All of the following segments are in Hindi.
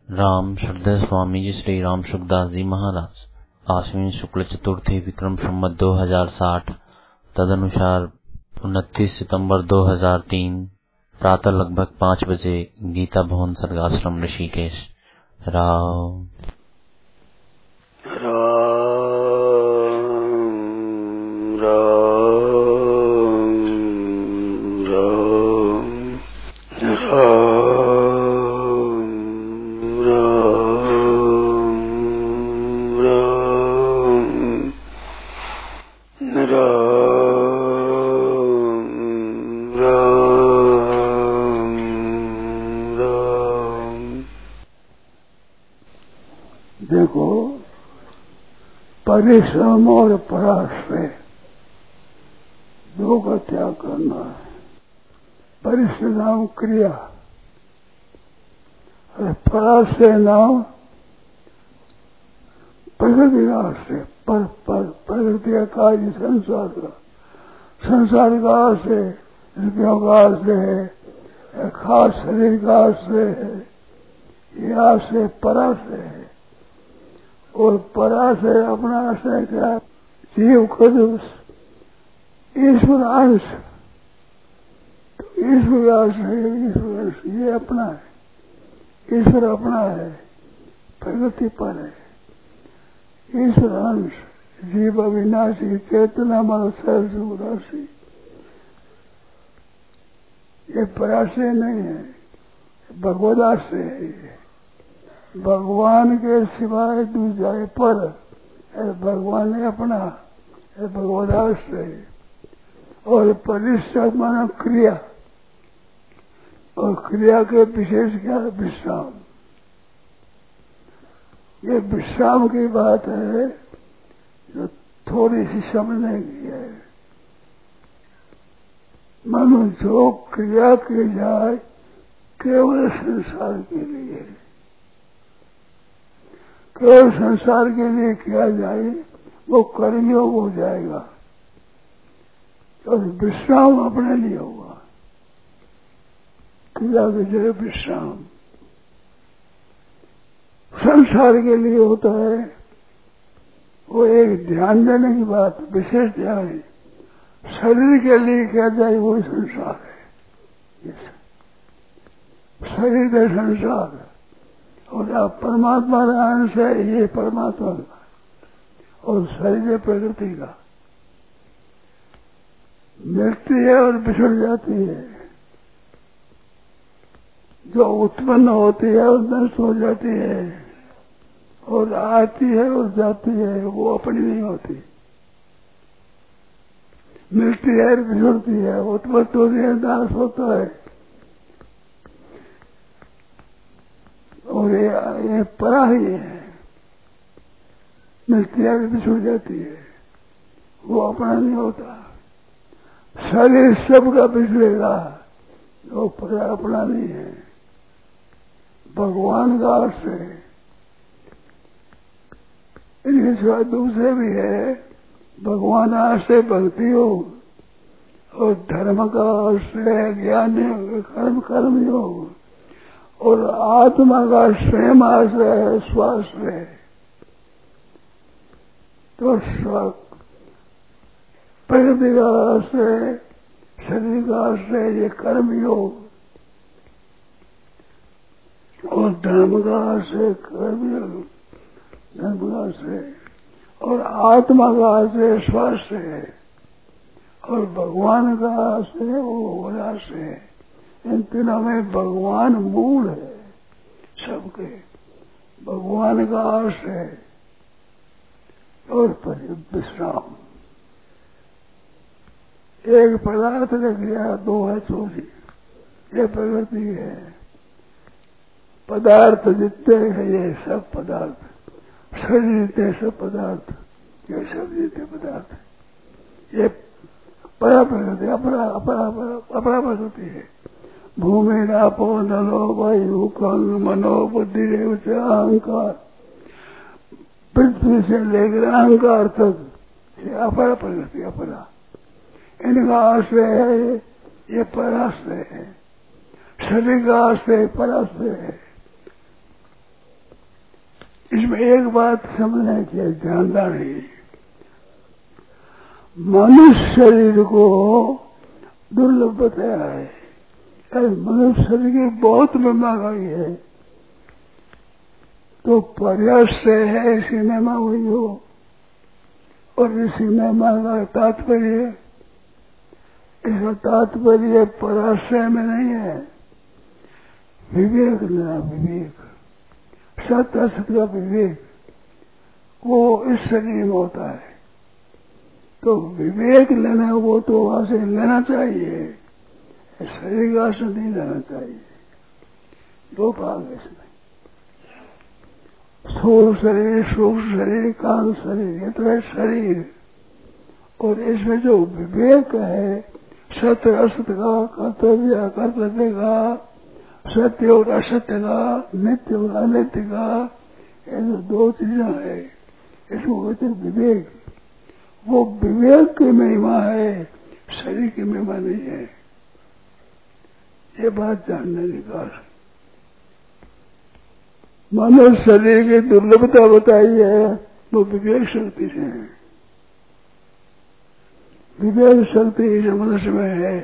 राम श्रद्धेय स्वामी जी श्री राम सुखदास जी महाराज आश्विन शुक्ल चतुर्थी विक्रम संवत 2060 तदनुसार 29 सितंबर 2003 प्रातः लगभग 5 बजे गीता भवन सर्गाश्रम ऋषिकेश। राम देखो, परिश्रम और पराश्रय दो का त्याग करना है। परिश्रम नाम क्रिया और पराश्रय नाम प्रकृति का आश्रय। प्रकृति का कार्य संसार का आश्रय, रुपयों का आश्रय है, खास शरीर का आश्रय है, यह आश्रय पराश्रय है। और पराश्रय अपना आश्रय क्या है? जीव खुद ईश्वर अंश, तो ईश्वर आश्रय, ईश्वर अंश ये अपना है। ईश्वर अपना है, प्रगति पर है। ईश्वर अंश, जीव अविनाशी, चेतना मानो सहज राशि, ये पराश्रय नहीं है, भगवद आश्रय है। ये भगवान के सिवाय दूसरा पर भगवान ने अपना भगवद आश्रय। और परिश्रम मानो क्रिया, और क्रिया के विशेष क्या है? विश्राम। ये विश्राम की बात है जो थोड़ी सी समझने की है। मानो जो क्रिया की जाए केवल संसार के लिए, केवल संसार के लिए किया जाए वो कर्मयोग हो जाएगा, और विश्राम अपने लिए होगा। क्रिया की जगह विश्राम संसार के लिए होता है, वो एक ध्यान देने की बात, विशेष ध्यान है। शरीर के लिए किया जाए वही संसार है, शरीर का संसार। और आप परमात्मा का अंश है, ये परमात्मा का, और शरीर प्रकृति का मिलती है और बिछड़ जाती है। जो उत्पन्न होती है और नष्ट हो जाती है, और आती है और जाती है, वो अपनी नहीं होती। मिलती है और बिछड़ती है, उत्पन्न होती है, नाश होता है। और ये परा ही है, मिलती है बिछुड़ जाती है, वो अपना नहीं होता। शरीर सबका बिछड़ेगा, वो परा अपना नहीं है, भगवान का आश्रय। इनके सिवा दूसरे भी है, भगवान आश्रय भक्ति हो, और धर्म का आश्रय ज्ञान कर्म योग, और आत्मा का स्वयं आश्रय है, स्वाश्रय। तो प्रकृति का आश्रय, शरीर का आश्रय ये कर्म योग, और धर्म का आश्रय कर्म योग, धर्म का आश्रय, और आत्मा का आश्रय स्वाश्रय है, और भगवान का आश्रय वो आश्रय है। इन तीनों में भगवान मूल है सबके, भगवान का आश्रय और विश्राम। एक पदार्थ रख लिया, दो है छोटी, ये प्रकृति है। पदार्थ जितने हैं ये सब पदार्थ, शरीर जितने सब पदार्थ, ये सब जितने पदार्थ, ये परा प्रकृति, अपरा प्रकृति है। भूमि रापो नलो वायु कंग मनो बुद्धि अहंकार, पृथ्वी से लेकर अहंकार तक ये अपरा प्रकृति, अपरा इनका आश्रय है, ये पराश्रय है। शरीर का आश्रय पराश्रय है, इसमें एक बात समझने की ध्यान रही, मनुष्य शरीर को दुर्लभ बताया है। मनुष्य शरीर की बहुत महिमा गई है, तो प्रयास से है इसी महिमा हुई हो। और इसी महिमा का तात्पर्य, इसका तात्पर्य पराश्रय में नहीं है, विवेक लेना, विवेक, सत्य असत का विवेक वो इस शरीर में होता है। तो विवेक लेना वो तो वहां से लेना चाहिए, शरीर का से नहीं लेना चाहिए। दो भाग है इसमें, स्थूल शरीर, सूक्ष्म शरीर, काल शरीर, ये तो है शरीर। और इसमें जो विवेक है, सत्य असत का, कर्तव्य अकर्तव्य का, सत्य और असत्य का, नित्य और अनित्य का, ये जो दो चीजें है, इसको कहते हैं विवेक। वो विवेक की महिमा है, शरीर की महिमा नहीं है। ये बात जानने की बात। मनुष्य शरीर की दुर्लभता बताई है, वो विवेक शक्ति से है। विवेक शक्ति इस मनुष्य में है।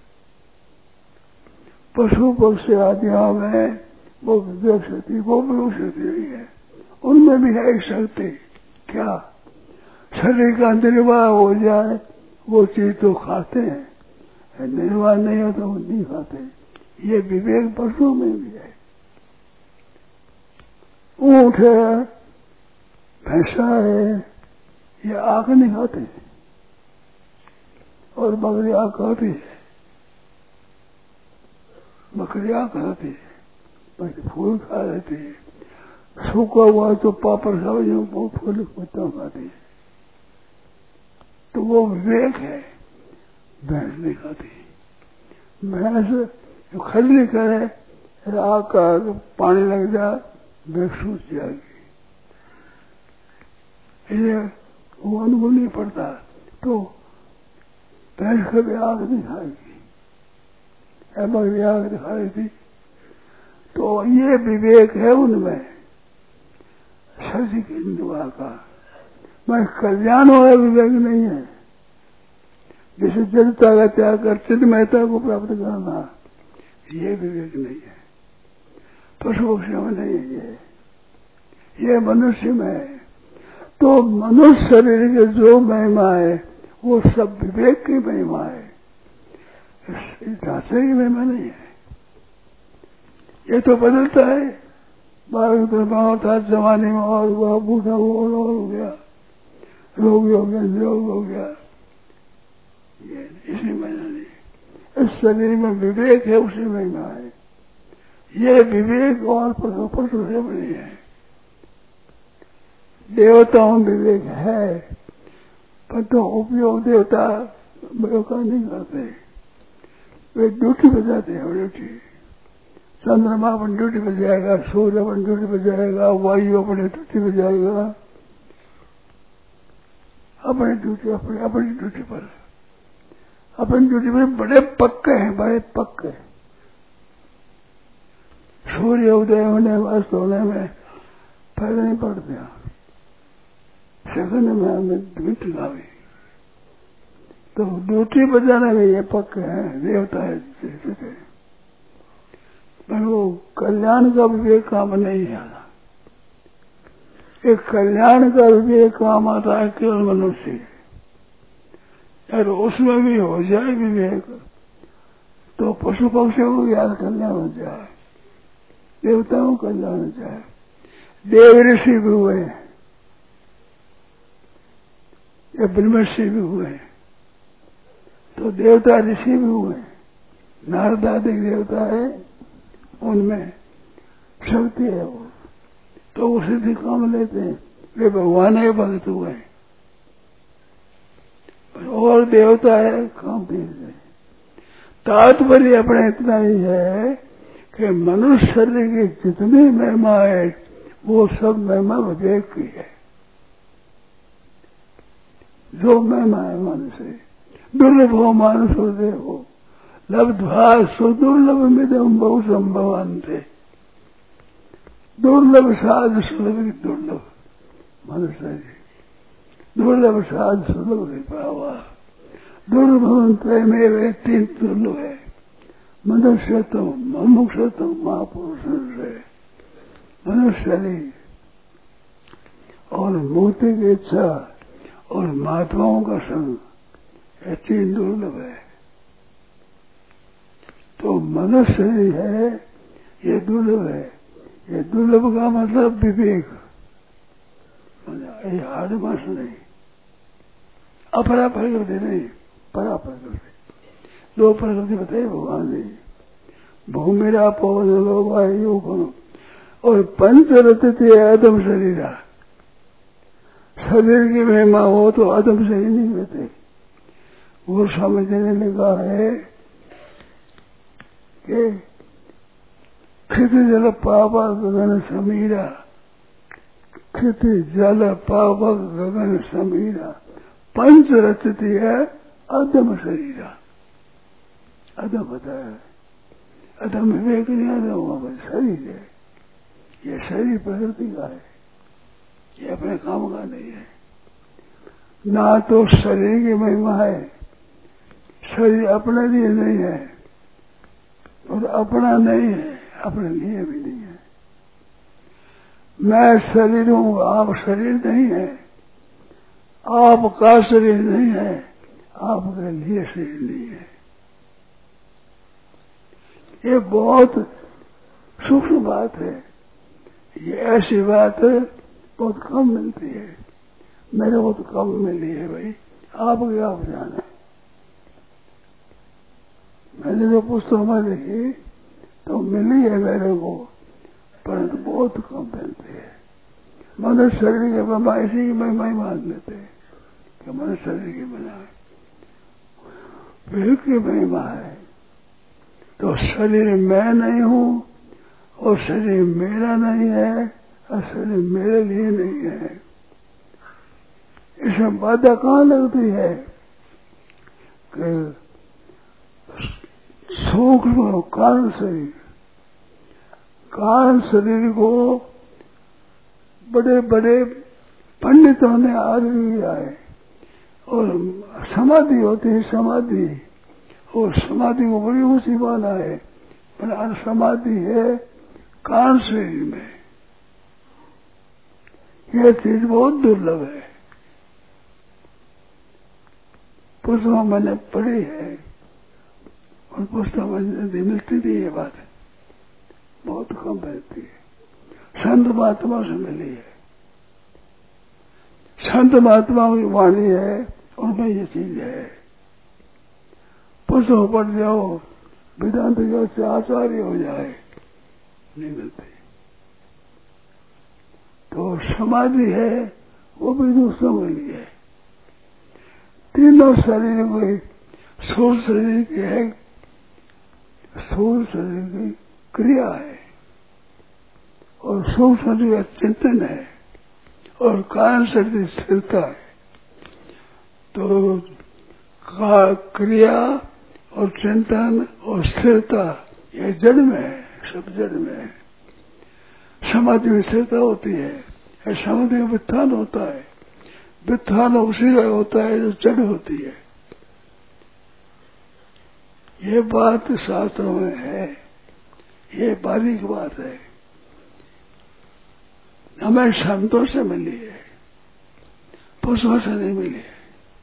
पशु पक्षी आदियों में वो विवेक शक्ति, वो विवेक शक्ति नहीं है। उनमें भी है एक शक्ति, क्या? शरीर का निर्वाह हो जाए वो चीज तो खाते हैं, निर्वाह नहीं हो तो वो नहीं खाते। ये विवेक पशुओं में भी है। ऊंट है, भैंसा है, ये आग नहीं खाते, और बकरियां खाती है, बकरियां खाती है, बाकी फूल खा लेती है, सूखा हुआ तो पापड़ सब्जियों को फूल पत्ता खाती है। तो वो विवेक है। भैंस नहीं खाती, भैंस जो खजली करे, आग का पानी लग जाए, भैंस सूख जाएगी, ये वो अनुकूल नहीं पड़ता। तो भैंस कभी आग नहीं खाएगी, बकरी आग खाई थी। तो ये विवेक है उनमें, शरीर के इंद्रियों का। मैं कल्याण वाला विवेक नहीं है, जैसे जड़ता का त्याग कर चिन्मयता को प्राप्त करना, ये विवेक नहीं है। पशु पक्षियों में नहीं है, ये मनुष्य में है। तो मनुष्य शरीर की जो महिमा है वो सब विवेक की महिमा है, ढांचे की महिमा नहीं है। ये तो बदलता है, बारह था जमाने में और हुआ, बूढ़ा हुआ और हो गया, रोग हो गया, रोग हो गया, ये इसी महिमा नहीं। इस शरीर में विवेक है, उसी महिमा है। ये विवेक और पशु से नहीं है। देवताओं में विवेक है, पर तो उपयोग देवता का नहीं करते, वे ड्यूटी बजाते हैं। ड्यूटी, चंद्रमा अपन ड्यूटी बजाएगा, सूर्य अपन ड्यूटी बजाएगा, वायु अपने ड्यूटी बजाएगा, अपनी ड्यूटी अपनी ड्यूटी पर, अपनी ड्यूटी में बड़े पक्के हैं, बड़े पक्के। सूर्य उदय होने अस्त होने में फर्क नहीं पड़ता, सेकंड में हमें ड्यूटी लावी। तो ड्यूटी बजाने में ये पक्के हैं, देवता है जैसे। पर वो कल्याण का विवेक काम नहीं आता। एक कल्याण का विवेक काम आता है केवल मनुष्य, और उसमें भी हो जाए विवेक तो पशु पक्षियों को याद कल्याण हो जाए, देवताओं को कल्याण हो जाए। देव ऋषि भी हुए या ब्रह्मर्षि भी हुए, तो देवता ऋषि भी हुए। नारद आदि देवता है, उनमें शक्ति है वो, तो वो सिद्धि काम लेते हैं, वे भगवान के भक्त हुए। और देवता है काम दे। तात्पर्य अपने इतना ही है कि मनुष्य शरीर की जितनी महिमा है वो सब महिमा विवेक की है। जो महिमा है मनुष्य, दुर्लभ हो मानुष हो देव, लब्ध्वा सुदुर्लभ मिदं बहु संभवान्ते। दुर्लभ साध सुलभ दुर्लभ मनुष्य दुर्लभ साध सुलभ नहीं पावा। दुर्लभ प्रेमे वे तीन दुर्लभ है, मनुष्य तो मुमुक्ष तो महापुरुष से मनुष्य और मुक्ति की इच्छा और महात्माओं का संग, ये तीन दुर्लभ है। तो मनुष्य है ये दुर्लभ है। ये दुर्लभ का मतलब विवेक, ये हाड़मास नहीं, अपरा प्रकृति नहीं, परा प्रकृति। दो प्रकृति बताइए भगवान ने, भूमिरा पवन लोग वायु गुण और पंचरत्न अदम शरीरा। शरीर की महिमा हो तो अदम शरीर नहीं होते। वो समझने लगा है कि क्षिति जल पावक गगन समीरा, क्षिति जल पावक गगन समीरा, पंचरत्न है अदम शरीरा। अदम होता है, अदम विवेक नहीं, अदम शरीर है। ये शरीर प्रकृति का है, ये अपने काम का नहीं है। ना तो शरीर की महिमा है, शरीर अपने लिए नहीं है और अपना नहीं है, अपने लिए भी नहीं है। मैं शरीर हूं, आप शरीर नहीं है, आपका शरीर नहीं है, आपके लिए शरीर नहीं है। ये बहुत सूक्ष्म बात है। ये ऐसी बात बहुत कम मिलती है, मेरे को तो कम मिली है भाई, आप क्या जाने। मैंने जो पुस्तक में देखी तो मिली है मेरे को, परंतु बहुत कम मिलती है। मनुष्य शरीर के महिमा इसी की महिमा ही मान लेते हैं कि मनुष्य शरीर की महिमा है, विवेक की महिमा है। तो शरीर मैं नहीं हूं और शरीर मेरा नहीं है और शरीर मेरे लिए नहीं है। इसमें बाधा कहाँ लगती है कि सूक्ष्म कारण शरीर को बड़े बड़े पंडितों ने आदमी किया है और समाधि होती है, समाधि, और समाधि को बड़ी ऊंची माना है, पर समाधि है कारण शरीर में। यह चीज बहुत दुर्लभ है, पुस्तकों मैंने पढ़ी है और पुस्तकों में मिलती थी। ये बात बहुत कम मिलती है, संत महात्मा से मिली है। संत महात्मा की वाणी है, उनमें ये चीज है। पुस्तकों पढ़ जाओ, वेदांत से आचार्य हो जाए, नहीं मिलते। तो समाधि है, वो भी दूसरों के लिए। तीनों शरीर को स्थूल शरीर की है, स्थूल शरीर की क्रिया है और सूक्ष्म शरीर का चिंतन है और कारण शरीर स्थिरता है। तो क्रिया और चिंतन और स्थिरता ये जड़ में है, सब जड़ में है। समाधि में स्थिरता होती है, समाधि में वित्थान होता है, वित्थान उसी का होता है जो जड़ होती है। ये बात शास्त्रों में है, ये बारीक बात है, हमें संतों से मिली है, पुरुषों से नहीं मिली है,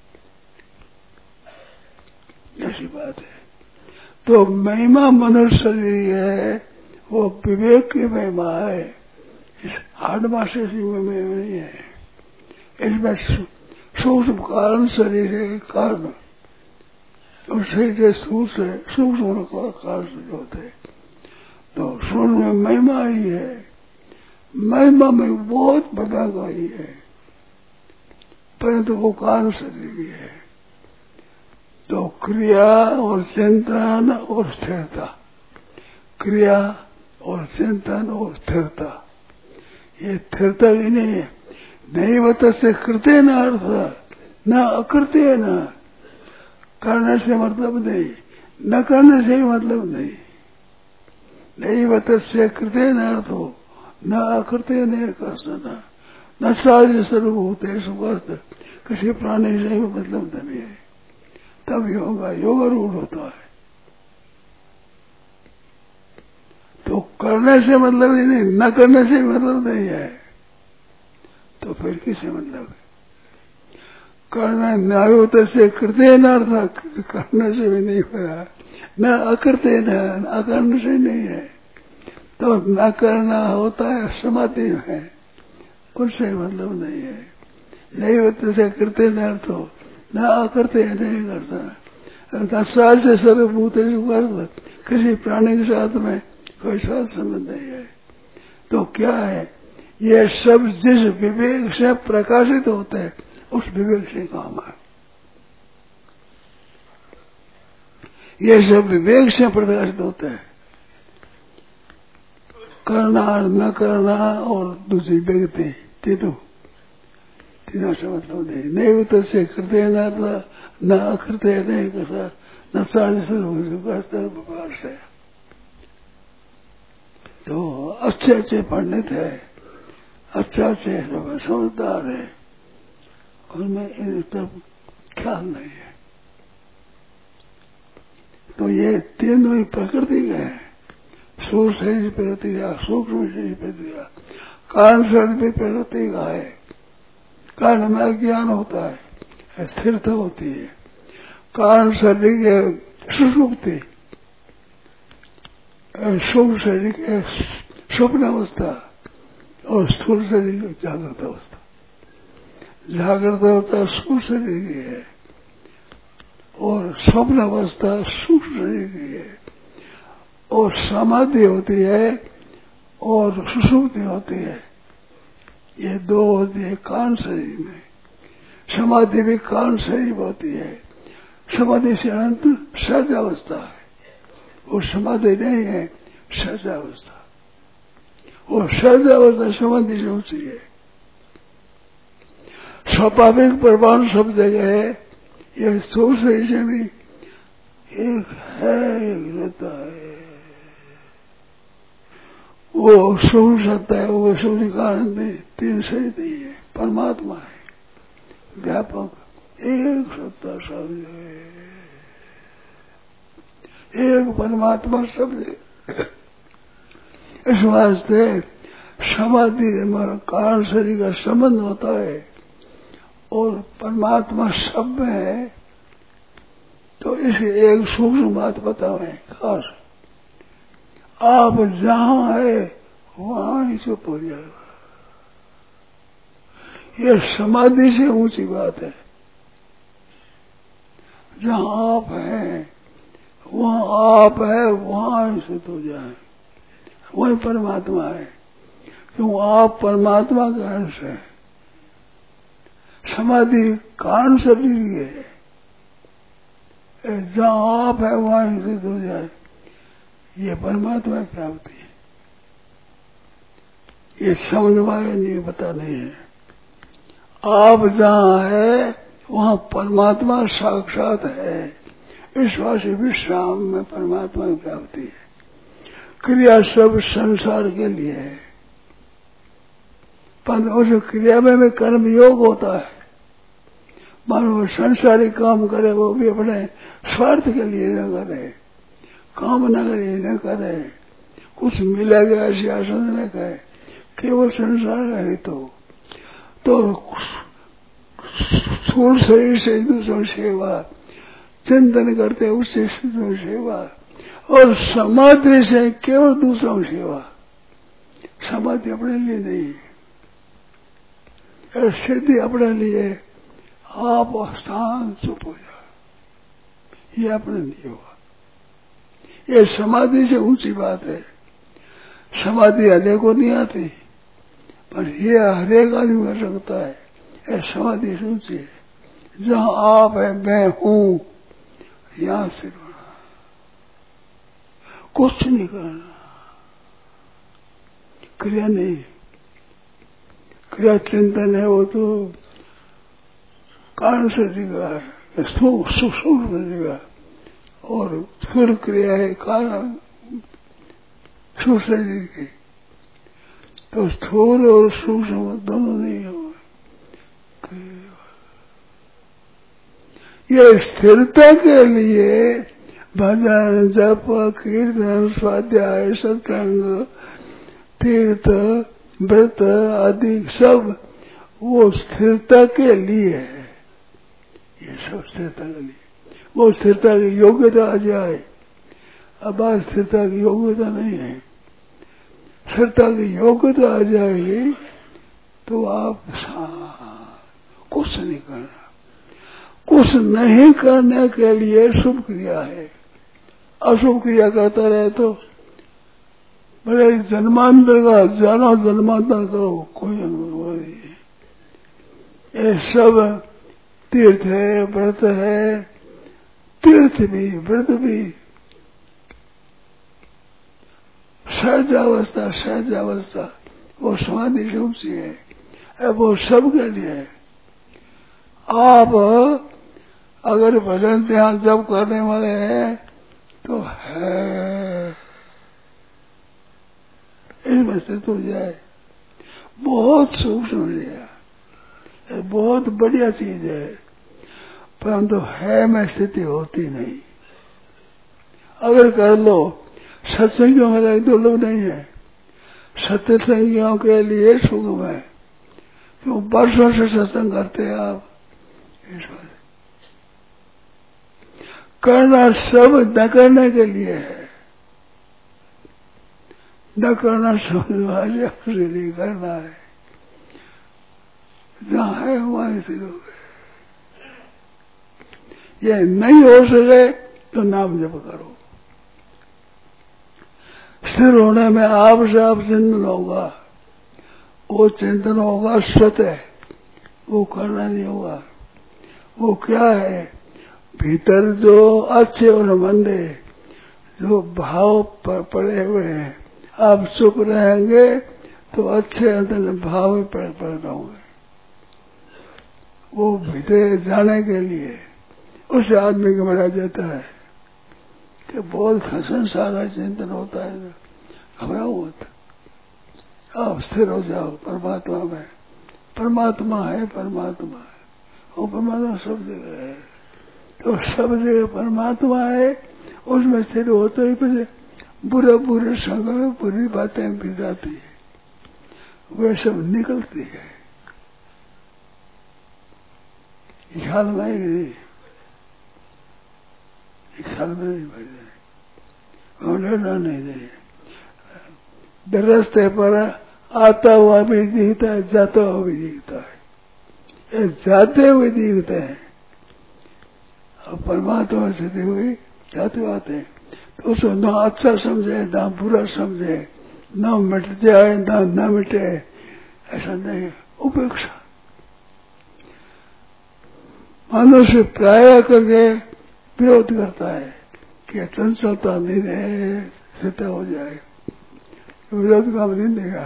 ऐसी बात है। तो महिमा मनुष्य शरीर है, वो विवेक की महिमा है, इस हाडमासी की महिमा नहीं है। इसमें सूक्ष्म कारण शरीर है, कारण और शरीर के सूक्ष्म कारण होते हैं। तो सूक्ष्म में महिमा ही है, महिमा में बहुत बड़ा गई है, परंतु वो कारण शरीर भी है। तो क्रिया और चिंतन और स्थिरता, क्रिया और चिंतन और स्थिरता, ये स्थिरता ही नहीं है। नहीं बता से कृत्य न अर्थ, न अकृत्य, न करने से मतलब नहीं, न करने से भी मतलब नहीं। नहीं बता से कृत्य न अर्थ हो, न अकृत्य न कर्षण न साध्य सर्वभूतेषु सुवर्त, किसी प्राणी से भी मतलब नहीं है। तब योग रूढ़ होता है। तो करने से मतलब ही नहीं, न करने से मतलब नहीं है, तो फिर किसे मतलब है? करना न्यायोत से कृत्य न अर्थ, करने से भी नहीं हो रहा, न अकृत्य न अकर्ण से नहीं है। तो न करना होता है समाधि है, उनसे मतलब नहीं है। नहीं होते से कृत्य न अर्थ हो, न अकृत्य नहीं करता। साथ से सर्वभूत किसी प्राणी के साथ में कोई साथ संबंध नहीं है। तो क्या है, ये सब जिस विवेक से प्रकाशित होते हैं उस विवेक से काम है। ये सब विवेक से प्रकाशित होते हैं। करना न करना और दूसरी व्यक्ति तीनों से मतलब नहीं उतर से कृत्य न अकृत्य नहीं करता, न साजिश से। तो अच्छे अच्छे पंडित है, अच्छे समझदार है, उनमें इन तरफ ख्याल नहीं है। तो ये तीनों ही प्रकृति के हैं। सूक्ष्म शरीर प्रतिक्रिया, सूक्ष्म शरीर प्रतिक्रिया, कारण शरीर भी प्रकृति का है। कारण में ज्ञान होता है, स्थिरता होती है। कारण शरीर के सुषुप्ति, सूक्ष्म शरीर के स्वप्न अवस्था और स्थूल शरीर की जागृत अवस्था। जागृत अवस्था स्थूल शरीर की है और स्वप्न अवस्था सूक्ष्म शरीर की है। और समाधि होती है और सुषुप्ति होती है, ये दो होती है कान शरीर में। समाधि भी कान शरीर होती है। समाधि से अंत सहज अवस्था है, वो समाधि नहीं है, सहज अवस्था। और सहज अवस्था समाधि से ऊंची है। स्वाभाविक प्रमाण सब जगह है, यह स्थूल शरीर से भी एक है, एक रहता है। वो सूर्य सत्ता है, वो सूर्य कारण नहीं, तीन शरीर नहीं है, परमात्मा है व्यापक, एक सत्ता सब है, एक परमात्मा सब है। इस वास्ते समाधि हमारा कारण शरीर का संबंध होता है और परमात्मा सब में है। तो इसे एक सूक्ष्म बात बताओ खास, आप जहां है वहां ही चुप हो जाएगा। यह समाधि से ऊंची बात है। जहां आप हैं वहां आप है, वहां ही शुद्ध हो जाए, वही परमात्मा है। क्यों, आप परमात्मा का अंश है। समाधि कारण शरीर है, जहां आप है वहां ही शुद्ध हो जाए, ये परमात्मा की प्राप्ति है। ये समझ वाले नहीं, पता नहीं है। आप जहां है वहां परमात्मा साक्षात है। इस वासी विश्राम में परमात्मा की प्राप्ति है। क्रिया सब संसार के लिए है, पर उस क्रिया में कर्म योग होता है। मानो संसारिक काम करे वो भी अपने स्वार्थ के लिए न करे, कामना के लिए न करे, कुछ मिलेगा ऐसी आशा न करे, केवल संसार है। तो स्थूल शरीर से दूसरों सेवा, चिंतन करते उससे सेवा, और समाधि से केवल दूसरों सेवा। समाधि अपने लिए नहीं, सिद्धि अपने लिए। आप स्थान चुप हो जाओ, ये अपने नहीं होगा। ये समाधि से ऊंची बात है। समाधि हरेक को नहीं आती, पर ये हरेक आदमी कर सकता है। ये समाधि से ऊंची है। जहां आप है, मैं हूं, यहां से कुछ नहीं करना, क्रिया नहीं। क्रिया चिंतन है वो तो कारण शरीर का है, सूक्ष्म शरीर का, और स्थूल क्रिया है कारण स्थूल शरीर की। तो स्थूल और सूक्ष्म दोनों नहीं हो। ये स्थिरता के लिए भजन, जप, कीर्तन, स्वाध्याय, सत्संग, तीर्थ, व्रत आदि सब वो स्थिरता के लिए है। ये सब स्थिरता के लिए, वो स्थिरता की योग्यता आ जाए। अब आज स्थिरता की योग्यता नहीं है। स्थिरता की योग्यता आ जाएगी तो आप कुछ नहीं करना। कुछ नहीं करने के लिए शुभ क्रिया है। अशुभ क्रिया करता रहे तो बड़े जन्मांतर का हजारों जन्मांतर करो, कोई अनुभव नहीं। ये सब तीर्थ है, व्रत है, तीर्थ भी व्रत भी, सहजावस्था वो समाधि से ऊंची है, वो सब के लिए है। आप अगर भजन ध्यान जब करने वाले हैं तो है इसमें स्थित हो जाए, बहुत सूक्ष्म है, बहुत बढ़िया चीज है, परंतु है में स्थिति होती नहीं। अगर कर लो, सत्संगियों में एक दुर्लभ नहीं है। सत्संगियों के लिए सुगम है, क्यों वर्षों से सत्संग करते हैं आप। करना सब न करने के लिए है, न करना समझ नहीं करना है। जहाँ है वहां स्थिर हो गए। ये नहीं हो सके तो नाम जप करो। स्थिर होने में आपसे आप चिंतन होगा, वो चिंतन होगा स्वतः, वो करना नहीं होगा। वो क्या है, भीतर जो अच्छे और मंदे जो भाव पड़े हुए हैं, आप चुप रहेंगे तो अच्छे अंदर भाव में पड़ रहोगे। वो भीतर जाने के लिए उस आदमी को मरा जाता है कि बहुत संसार का चिंतन होता है, घबराओ मत, आप स्थिर हो जाओ परमात्मा में। परमात्मा है, परमात्मा है, वो परमात्मा सब जगह है, तो सब जगह परमात्मा है। उसमें स्थिर होते ही फिर बुरे संग में बुरी बातें भी जाती है, वे सब निकलती है। ख्याल में नहीं, ख्याल में नहीं बढ़ जाए, डरना नहीं दे। रास्ते पर आता हुआ भी दिखता है, जाता हुआ भी दिखता है। ये जाते हुए दिखते हैं और परमात्मा से हुए जाते आते हैं, तो उसको ना अच्छा समझे ना बुरा समझे, ना मिट जाए ना मिटे, ऐसा नहीं। उपेक्षा मनुष्य प्राय करके विरोध करता है कि चंचलता नहीं रहे, स्थिर हो जाए। विरोध काम नहीं देगा,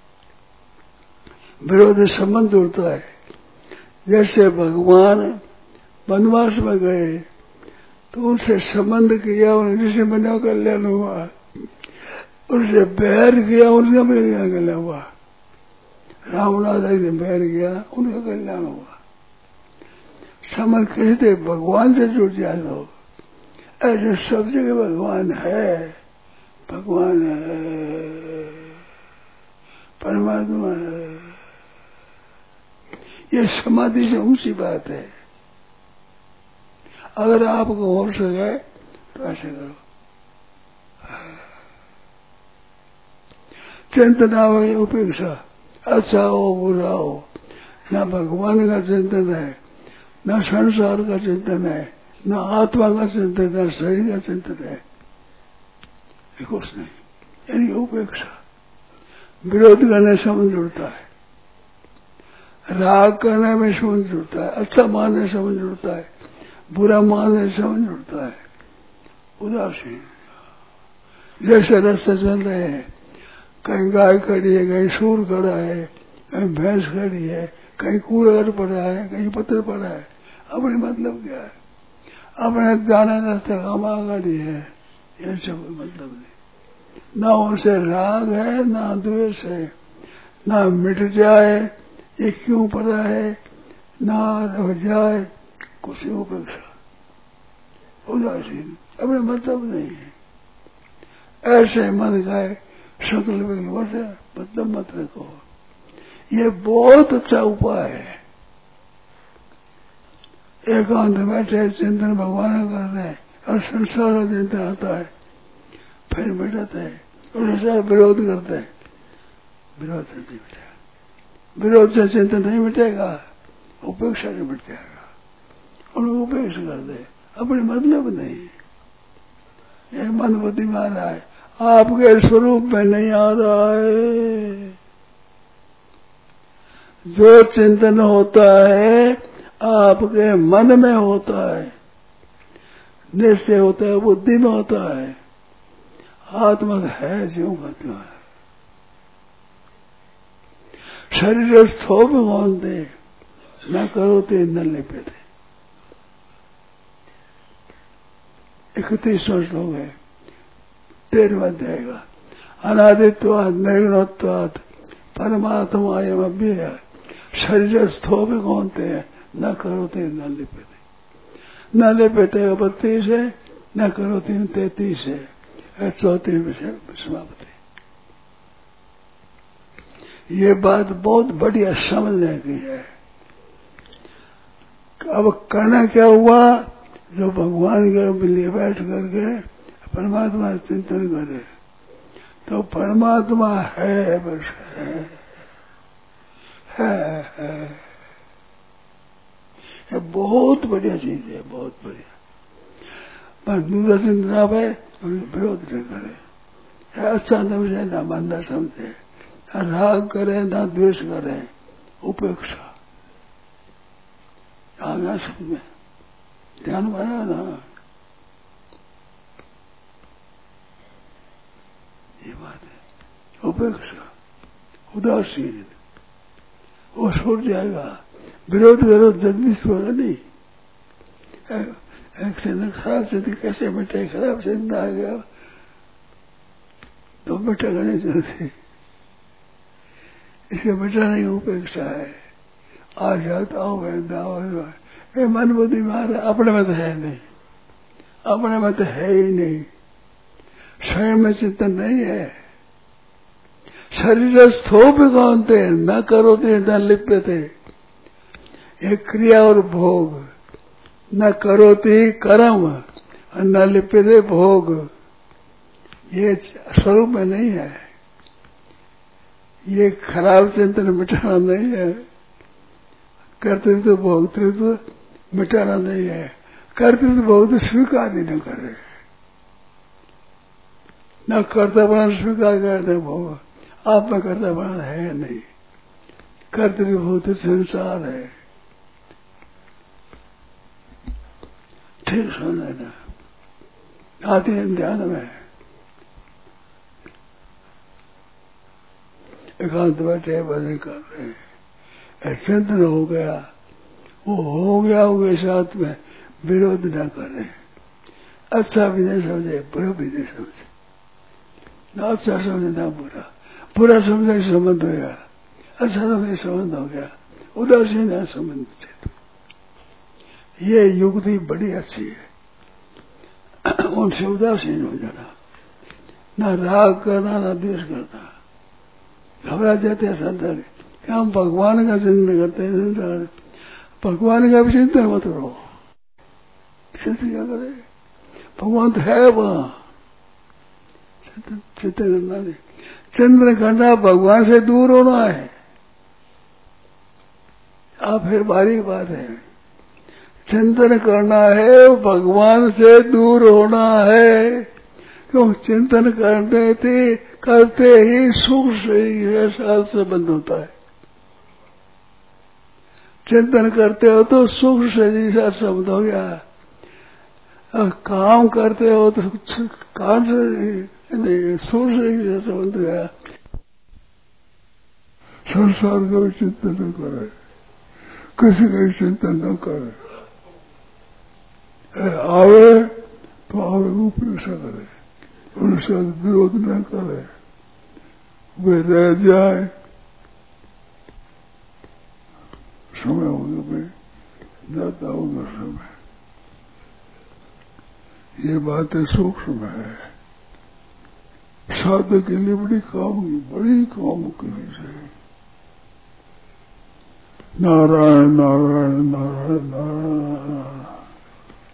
विरोध संबंध उड़ता है। जैसे भगवान वनवास में गए तो उनसे संबंध किया, ऋषि मुनियों का कल्याण हुआ, उनसे बैर किया, उनका भी कल्याण हुआ। रामनाथ ने बैर किया, उनका कल्याण हुआ। समझ कहते भगवान से जुड़ जाए लोग, ऐसे सब जगह भगवान है, भगवान है, परमात्मा है। ये समाधि से ऊंची बात है। अगर आपको हो सके तो ऐसे करो। चिंतना हो, उपेक्षा, अच्छा हो बुरा हो, न भगवान का चिंतन है, न संसार का चिंतन है, न आत्मा का चिंतन है, शरीर का चिंतन है, कुछ नहीं। यानी उपेक्षा। विरोध करने समझ जुड़ता है, राग करने में समझ जुड़ता है, अच्छा मानने समझ जुड़ता है, बुरा मानने समझ जुड़ता है। उदासीन जैसे रास्ते चल रहे हैं, कहीं गाय खड़ी है, कहीं सूर खड़ा है, कहीं भैंस खड़ी है, कहीं कूड़ा पड़ा है, कहीं पत्थर पड़ा है, अपने मतलब क्या है, अपने जाने रास्ते कामा गाड़ी है, ये सब मतलब नहीं। ना उनसे राग है ना द्वेष है, ना मिट जाए ये क्यों पड़ा है, ना रह जाए कुछ उपेक्षा, उदासीन, अपने मतलब नहीं है। ऐसे मन गए सकल वर्ष मतलब मत रखो। ये बहुत अच्छा उपाय है। एकांत बैठे चिंतन भगवान कर रहे हैं और संसार का चिंतन आता है, फिर मिटाते हैं और ऐसा विरोध करते हैं। विरोध से नहीं मिटेगा, विरोध से चिंतन नहीं मिटेगा, उपेक्षा नहीं मिट जाएगा। उनको उपेक्षा कर दे, अपने मतलब नहीं। ये मन बुद्धि में आ रहा है, आपके स्वरूप में नहीं आ रहा है। जो चिंतन होता है आपके मन में होता है, निश्चय होता है, बुद्धि में होता है। आत्मा है जो मतलब है। शरीर स्थो भगवान दे न करो ते न लिपे थे। 31वां श्लोक है 13वां अध्याय का। अनादित्वाद निर्गुणत्वाद परमात्मा एवं अव्यय शरीर स्थो भगवान दे न करो ते न लिपे थे। न लिपे थे 32 है, न करो 33 है, 34 विषय समाप्ति। ये बात बहुत बढ़िया समझने की है। अब करना क्या हुआ, जो भगवान के लिए बैठ करके परमात्मा चिंतन करे तो परमात्मा है, बस है। ये बहुत बढ़िया चीज है, बहुत बढ़िया। पर दूसरा चिंतन आप है विरोध न करे, अच्छा समझे ना मंदा समझे, राग करे ना द्वेष करे, उपेक्षा। आ गया सब में ध्यान बनाया ना। ये बात है, उपेक्षा, उदासीन, वो छूट जाएगा। विरोध करो जगदीश होगा नहीं। एक से खराब चिंता कैसे मिटे, खराब चिंता आ गया तो मिटेगा नहीं जल्दी। इसके मिटा नहीं उपेक्षा है। आ जाता हूँ ये मन बुद्धि मारा, अपने में तो है नहीं, अपने में तो है ही नहीं। स्वयं में चिंतन नहीं है। शरीर स्थो भगवानते न करो थे न लिप्य थे। एक क्रिया और भोग, न करो थे कर्म और न लिप्य थे भोग, ये स्वरूप में नहीं है। ये खराब चिंतन मिटाना नहीं है। कर्तृत्व भोक्तृत्व मिटाना नहीं है। कर्तृत्व भोक्तृत्व स्वीकार ही न करे, न कर्तव्य स्वीकार करते भोग। आप में कर्तव्य है नहीं, कर्तव्य भोक्तृत्व संसार है। ठीक सुन लेना, आते हैं ध्यान में। एकांत बैठे भजन कर रहे, चिंतन हो गया, वो हो गया उनके साथ में विरोध न करे। अच्छा भी नहीं समझे, बुरा भी नहीं समझे, ना अच्छा समझे ना बुरा। बुरा समझे संबंध हो गया, अच्छा समझे संबंध हो गया, उदासीन है संबंध से। ये युक्ति बड़ी अच्छी है। उनसे उदासीन हो जाना, ना राग करना ना द्वेष करना। घबरा जाते हैं संसार कि हम भगवान का चिंतन करते हैं, संसार भगवान का भी चिंतन मत करो। चिंतन क्या करे, भगवान तो है वहां। चिंतन करना नहीं, चिंतन करना भगवान से दूर होना है। आप फिर बारीक बात है, चिंतन करना है भगवान से दूर होना है। क्यों चिंतन करते ही सुख से ही ऐसा संबंध होता है। चिंतन करते हो तो सुख से जैसा संबंध हो गया, और काम करते हो तो काम से नहीं सुख से ही संबंध हो गया। संसार का भी चिंतन न करे, किसी का भी चिंतन न करे। आवे तो आवे उपेक्षा करे, उनसे विरोध न करे। वे रह जाए समय होगा मैं जाता हूँ दर्शन में। ये बातें सूक्ष्म है, साधक के लिए बड़ी काम की है। नारायण नारायण नारायण नारायण।